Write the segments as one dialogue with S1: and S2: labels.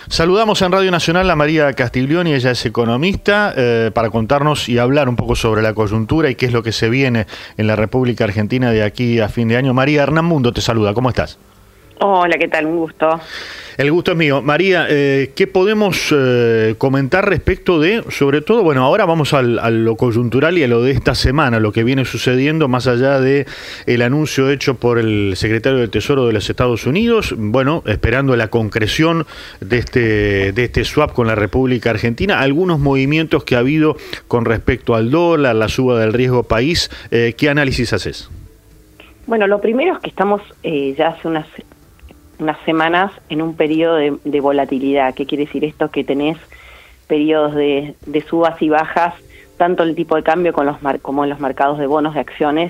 S1: Saludamos en Radio Nacional a María Castiglioni, ella es economista, para contarnos y hablar un poco sobre la coyuntura y qué es lo que se viene en la República Argentina de aquí a fin de año. María, Hernán Mundo te saluda, ¿cómo estás?
S2: Hola, ¿qué tal? Un gusto.
S1: El gusto es mío. María, ¿qué podemos comentar respecto de, sobre todo, bueno, ahora vamos a lo coyuntural y a lo de esta semana, lo que viene sucediendo más allá de el anuncio hecho por el secretario del Tesoro de los Estados Unidos, bueno, esperando la concreción de este swap con la República Argentina, algunos movimientos que ha habido con respecto al dólar, la suba del riesgo país, ¿qué análisis haces?
S2: Bueno, lo primero es que estamos ya hace unas semanas en un periodo de volatilidad. ¿Qué quiere decir esto? Que tenés periodos de subas y bajas, tanto en el tipo de cambio como en los mercados de bonos de acciones,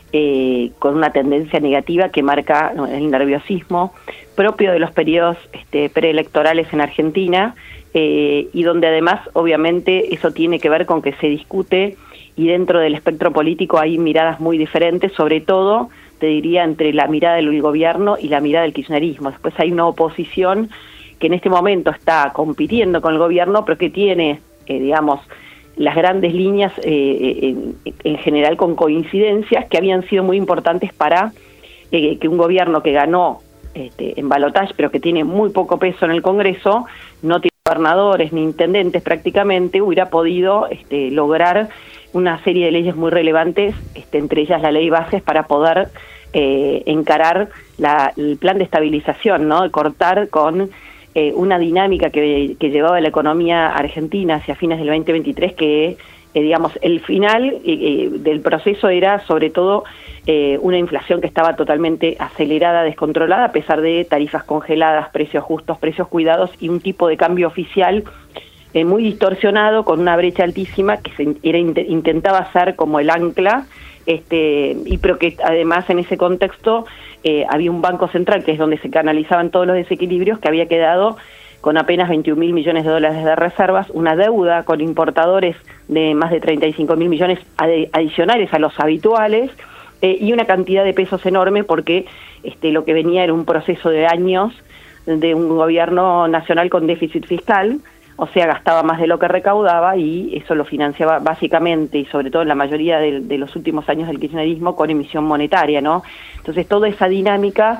S2: con una tendencia negativa que marca el nerviosismo propio de los periodos preelectorales en Argentina, y donde además obviamente eso tiene que ver con que se discute y dentro del espectro político hay miradas muy diferentes, sobre todo te diría entre la mirada del gobierno y la mirada del kirchnerismo. Después hay una oposición que en este momento está compitiendo con el gobierno, pero que tiene, digamos, las grandes líneas en general con coincidencias que habían sido muy importantes para que un gobierno que ganó en balotaje, pero que tiene muy poco peso en el Congreso, no tiene gobernadores ni intendentes prácticamente, hubiera podido lograr una serie de leyes muy relevantes, entre ellas la ley bases, para poder encarar el plan de estabilización, ¿no? Cortar con una dinámica que llevaba la economía argentina hacia fines del 2023, que digamos, el final del proceso era sobre todo una inflación que estaba totalmente acelerada, descontrolada, a pesar de tarifas congeladas, precios justos, precios cuidados y un tipo de cambio oficial muy distorsionado, con una brecha altísima que intentaba ser como el ancla, pero que además en ese contexto había un banco central, que es donde se canalizaban todos los desequilibrios, que había quedado con apenas 21.000 millones de dólares de reservas, una deuda con importadores de más de 35.000 millones adicionales a los habituales, y una cantidad de pesos enorme, porque lo que venía era un proceso de años de un gobierno nacional con déficit fiscal, o sea, gastaba más de lo que recaudaba, y eso lo financiaba básicamente, y sobre todo en la mayoría de los últimos años del kirchnerismo, con emisión monetaria, ¿no? Entonces toda esa dinámica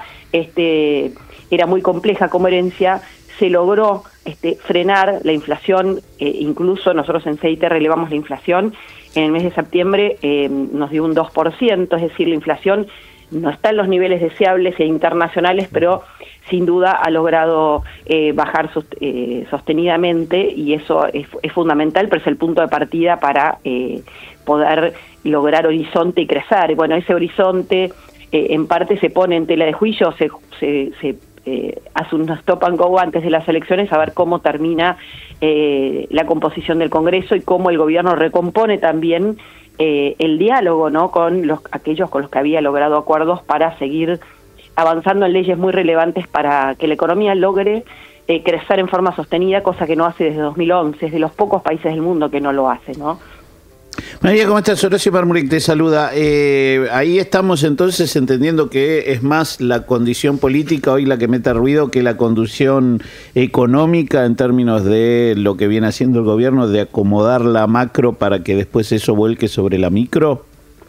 S2: era muy compleja como herencia. Se logró frenar la inflación, incluso nosotros en CIT relevamos la inflación, en el mes de septiembre nos dio un 2%, es decir, la inflación no está en los niveles deseables e internacionales, pero sin duda ha logrado bajar sostenidamente, y eso es fundamental, pero es el punto de partida para poder lograr horizonte y crecer. Bueno, ese horizonte en parte se pone en tela de juicio, se hace un stop and go antes de las elecciones, a ver cómo termina la composición del Congreso y cómo el gobierno recompone también el diálogo, ¿no?, con aquellos con los que había logrado acuerdos para seguir avanzando en leyes muy relevantes para que la economía logre crecer en forma sostenida, cosa que no hace desde 2011, es de los pocos países del mundo que no lo hace, ¿no?
S3: María, ¿cómo estás? Horacio Marmuric te saluda. Ahí estamos entonces entendiendo que es más la condición política hoy la que mete ruido que la conducción económica, en términos de lo que viene haciendo el gobierno de acomodar la macro para que después eso vuelque sobre la micro.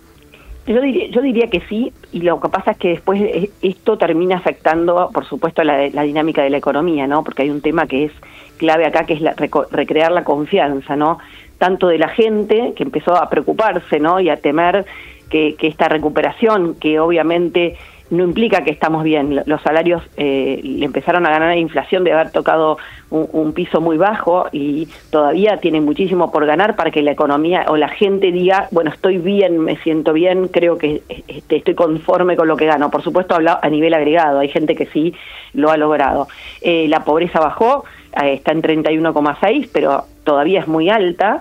S2: Yo diría que sí, y lo que pasa es que después esto termina afectando, por supuesto, la dinámica de la economía, ¿no? Porque hay un tema que es clave acá, que es recrear la confianza, ¿no?, tanto de la gente, que empezó a preocuparse, ¿no?, y a temer que esta recuperación, que obviamente no implica que estamos bien, los salarios le empezaron a ganar inflación de haber tocado un piso muy bajo, y todavía tiene muchísimo por ganar para que la economía o la gente diga, bueno, estoy bien, me siento bien, creo que estoy conforme con lo que gano. Por supuesto, habla a nivel agregado, hay gente que sí lo ha logrado. La pobreza bajó, está en 31,6, pero todavía es muy alta,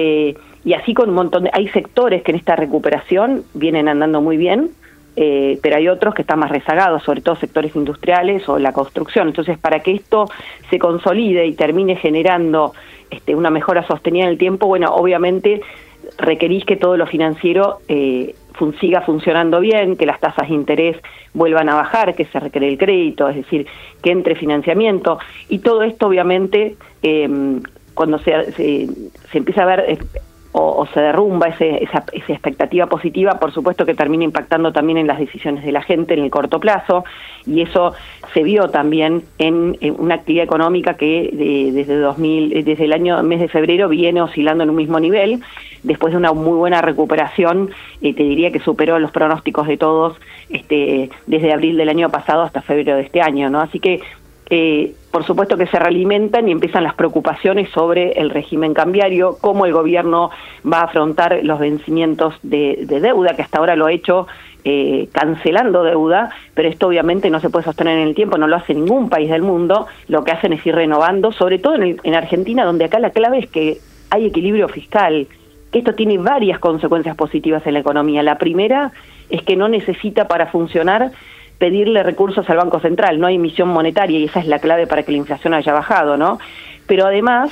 S2: y así con un montón hay sectores que en esta recuperación vienen andando muy bien, pero hay otros que están más rezagados, sobre todo sectores industriales o la construcción. Entonces, para que esto se consolide y termine generando una mejora sostenida en el tiempo, bueno, obviamente requerís que todo lo financiero siga funcionando bien, que las tasas de interés vuelvan a bajar, que se recree el crédito, es decir, que entre financiamiento. Y todo esto, obviamente, cuando se empieza a ver o se derrumba esa expectativa positiva, por supuesto que termina impactando también en las decisiones de la gente en el corto plazo, y eso se vio también en una actividad económica que desde el mes de febrero viene oscilando en un mismo nivel, después de una muy buena recuperación, te diría que superó los pronósticos de todos desde abril del año pasado hasta febrero de este año, ¿no? Así que por supuesto que se realimentan y empiezan las preocupaciones sobre el régimen cambiario, cómo el gobierno va a afrontar los vencimientos de deuda, que hasta ahora lo ha hecho cancelando deuda, pero esto obviamente no se puede sostener en el tiempo, no lo hace ningún país del mundo, lo que hacen es ir renovando, sobre todo en Argentina, donde acá la clave es que hay equilibrio fiscal, que esto tiene varias consecuencias positivas en la economía. La primera es que no necesita para funcionar pedirle recursos al Banco Central, no hay emisión monetaria y esa es la clave para que la inflación haya bajado, ¿no? Pero además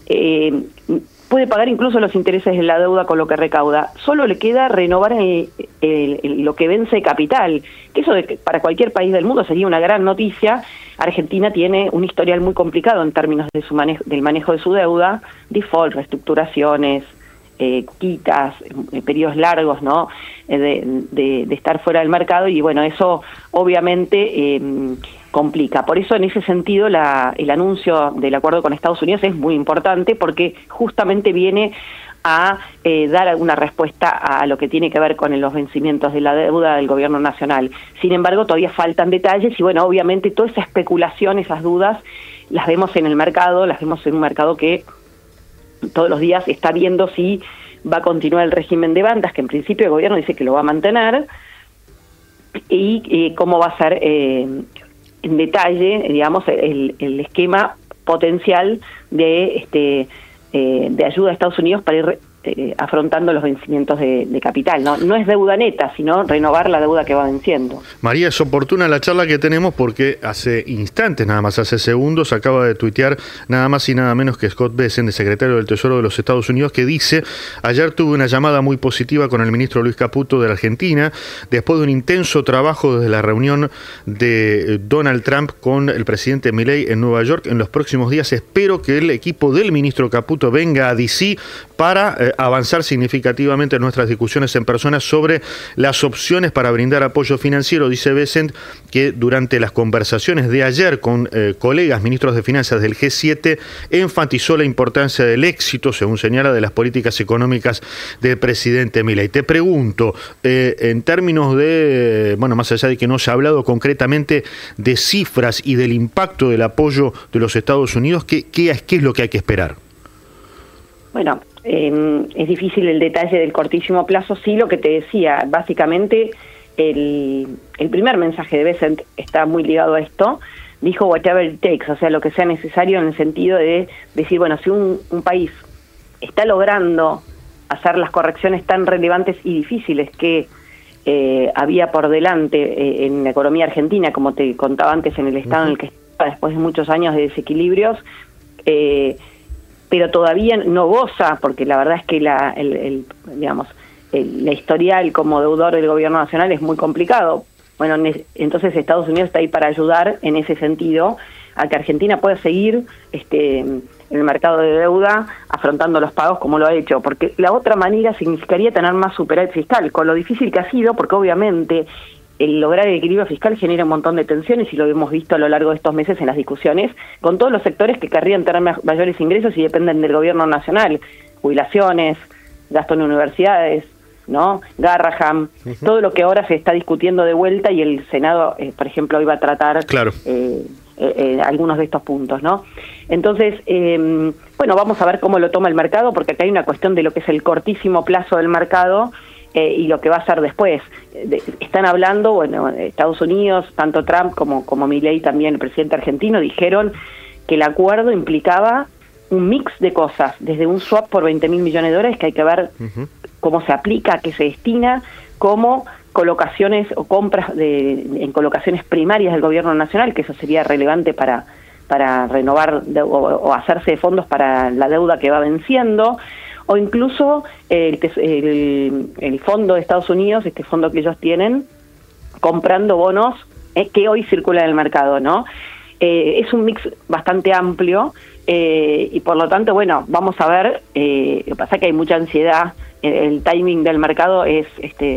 S2: puede pagar incluso los intereses de la deuda con lo que recauda. Solo le queda renovar lo que vence capital, que eso para cualquier país del mundo sería una gran noticia. Argentina tiene un historial muy complicado en términos de del manejo de su deuda, default, reestructuraciones, quitas, periodos largos, ¿no? De estar fuera del mercado, y bueno, eso obviamente complica. Por eso, en ese sentido, el anuncio del acuerdo con Estados Unidos es muy importante, porque justamente viene a dar alguna respuesta a lo que tiene que ver con los vencimientos de la deuda del gobierno nacional. Sin embargo, todavía faltan detalles y bueno, obviamente toda esa especulación, esas dudas, las vemos en el mercado, las vemos en un mercado que todos los días está viendo si va a continuar el régimen de bandas, que en principio el gobierno dice que lo va a mantener, y cómo va a ser en detalle, digamos, el esquema potencial de ayuda a Estados Unidos para ir afrontando los vencimientos de capital, ¿no? No es deuda neta, sino renovar la deuda que va venciendo.
S1: María, es oportuna la charla que tenemos porque hace instantes, nada más, hace segundos, acaba de tuitear nada más y nada menos que Scott Bessent, el secretario del Tesoro de los Estados Unidos, que dice: ayer tuve una llamada muy positiva con el ministro Luis Caputo de la Argentina, después de un intenso trabajo desde la reunión de Donald Trump con el presidente Milei en Nueva York. En los próximos días espero que el equipo del ministro Caputo venga a DC para avanzar significativamente en nuestras discusiones en persona sobre las opciones para brindar apoyo financiero. Dice Bessent que durante las conversaciones de ayer con colegas ministros de finanzas del G7 enfatizó la importancia del éxito, según señala, de las políticas económicas del presidente Milei. Te pregunto, en términos de, bueno, más allá de que no se ha hablado concretamente de cifras y del impacto del apoyo de los Estados Unidos, ¿qué es lo que hay que esperar?
S2: Bueno, es difícil el detalle del cortísimo plazo. Sí, lo que te decía, básicamente el primer mensaje de Bessent está muy ligado a esto. Dijo whatever it takes, o sea, lo que sea necesario, en el sentido de decir, bueno, si un país está logrando hacer las correcciones tan relevantes y difíciles que había por delante en la economía argentina, como te contaba antes, en el estado en el que estaba después de muchos años de desequilibrios, pero todavía no goza, porque la verdad es que la historial como deudor del gobierno nacional es muy complicado. Bueno, entonces Estados Unidos está ahí para ayudar en ese sentido a que Argentina pueda seguir en el mercado de deuda afrontando los pagos como lo ha hecho, porque la otra manera significaría tener más superávit fiscal, con lo difícil que ha sido, porque obviamente el lograr el equilibrio fiscal genera un montón de tensiones, y lo hemos visto a lo largo de estos meses en las discusiones con todos los sectores que querrían tener mayores ingresos y dependen del gobierno nacional: jubilaciones, gasto en universidades, ¿no? Garraham, todo lo que ahora se está discutiendo de vuelta, y el Senado, por ejemplo, hoy va a tratar algunos de estos puntos, ¿no? Entonces, bueno, vamos a ver cómo lo toma el mercado, porque acá hay una cuestión de lo que es el cortísimo plazo del mercado y lo que va a ser después. Están hablando, bueno, Estados Unidos, tanto Trump como Milei, también el presidente argentino, dijeron que el acuerdo implicaba un mix de cosas, desde un swap por 20.000 millones de dólares, que hay que ver cómo se aplica, a qué se destina, como colocaciones o compras en colocaciones primarias del gobierno nacional, que eso sería relevante para renovar o hacerse de fondos para la deuda que va venciendo, o incluso el fondo de Estados Unidos, este fondo que ellos tienen, comprando bonos que hoy circulan en el mercado, ¿no? Es un mix bastante amplio y por lo tanto, bueno, vamos a ver, lo que pasa es que hay mucha ansiedad, el timing del mercado es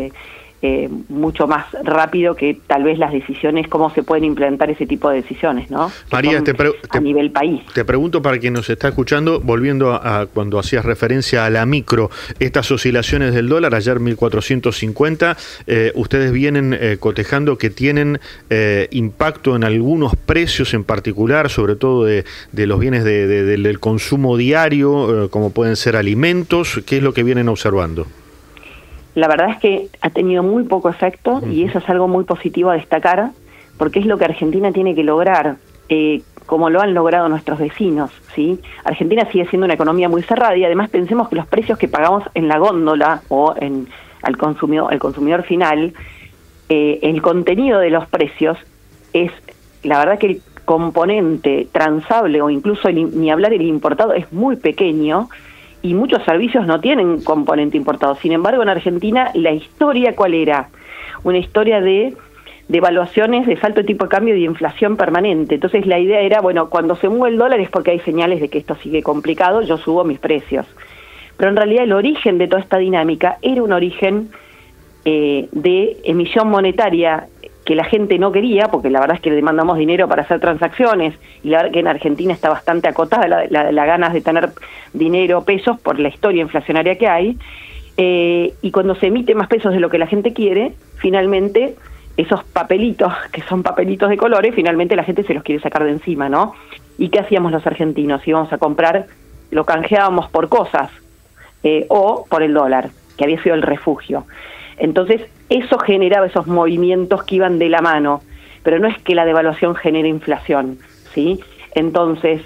S2: mucho más rápido que tal vez las decisiones, cómo se pueden implementar ese tipo de decisiones, ¿no?
S1: María,
S2: a nivel país.
S1: Te pregunto para quien nos está escuchando, volviendo a cuando hacías referencia a la micro, estas oscilaciones del dólar, ayer 1.450, ustedes vienen cotejando que tienen impacto en algunos precios en particular, sobre todo de los bienes del consumo diario, como pueden ser alimentos. ¿Qué es lo que vienen observando?
S2: La verdad es que ha tenido muy poco efecto y eso es algo muy positivo a destacar, porque es lo que Argentina tiene que lograr, como lo han logrado nuestros vecinos, ¿sí? Argentina sigue siendo una economía muy cerrada y además pensemos que los precios que pagamos en la góndola o al consumidor final, el contenido de los precios es, la verdad que el componente transable o incluso ni hablar el importado es muy pequeño, y muchos servicios no tienen componente importado. Sin embargo, en Argentina, la historia, ¿cuál era? Una historia de devaluaciones, de salto de tipo de cambio y de inflación permanente. Entonces, la idea era, bueno, cuando se mueve el dólar es porque hay señales de que esto sigue complicado, yo subo mis precios. Pero en realidad el origen de toda esta dinámica era un origen de emisión monetaria que la gente no quería, porque la verdad es que le demandamos dinero para hacer transacciones, y la verdad que en Argentina está bastante acotada la ganas de tener dinero, pesos, por la historia inflacionaria que hay, y cuando se emite más pesos de lo que la gente quiere, finalmente esos papelitos, que son papelitos de colores, finalmente la gente se los quiere sacar de encima, ¿no? ¿Y qué hacíamos los argentinos? Íbamos a comprar, lo canjeábamos por cosas, o por el dólar, que había sido el refugio. Entonces, eso generaba esos movimientos que iban de la mano, pero no es que la devaluación genere inflación, ¿sí? Entonces,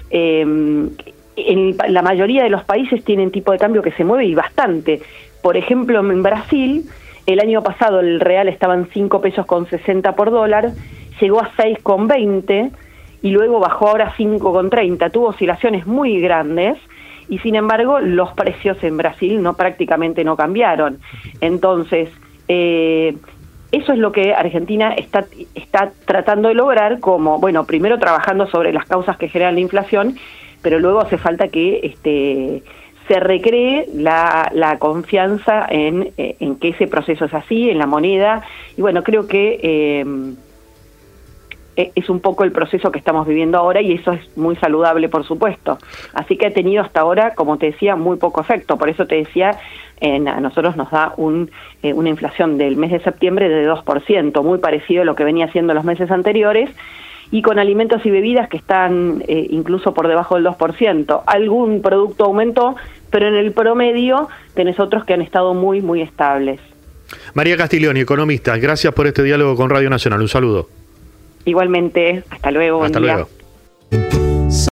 S2: la mayoría de los países tienen tipo de cambio que se mueve y bastante. Por ejemplo, en Brasil, el año pasado el real estaba en 5 pesos con 60 por dólar, llegó a 6,20 y luego bajó ahora a 5,30. Tuvo oscilaciones muy grandes y sin embargo los precios en Brasil prácticamente no cambiaron. Entonces, eso es lo que Argentina está tratando de lograr, como, bueno, primero trabajando sobre las causas que generan la inflación, pero luego hace falta que se recree la confianza en que ese proceso es así, en la moneda, y bueno, creo que es un poco el proceso que estamos viviendo ahora y eso es muy saludable, por supuesto. Así que ha tenido hasta ahora, como te decía, muy poco efecto. Por eso te decía, a nosotros nos da una inflación del mes de septiembre de 2%, muy parecido a lo que venía haciendo los meses anteriores, y con alimentos y bebidas que están incluso por debajo del 2%. Algún producto aumentó, pero en el promedio tenés otros que han estado muy, muy estables.
S1: María Castiglioni, economista, gracias por este diálogo con Radio Nacional. Un saludo.
S2: Igualmente, hasta luego.
S1: Hasta luego.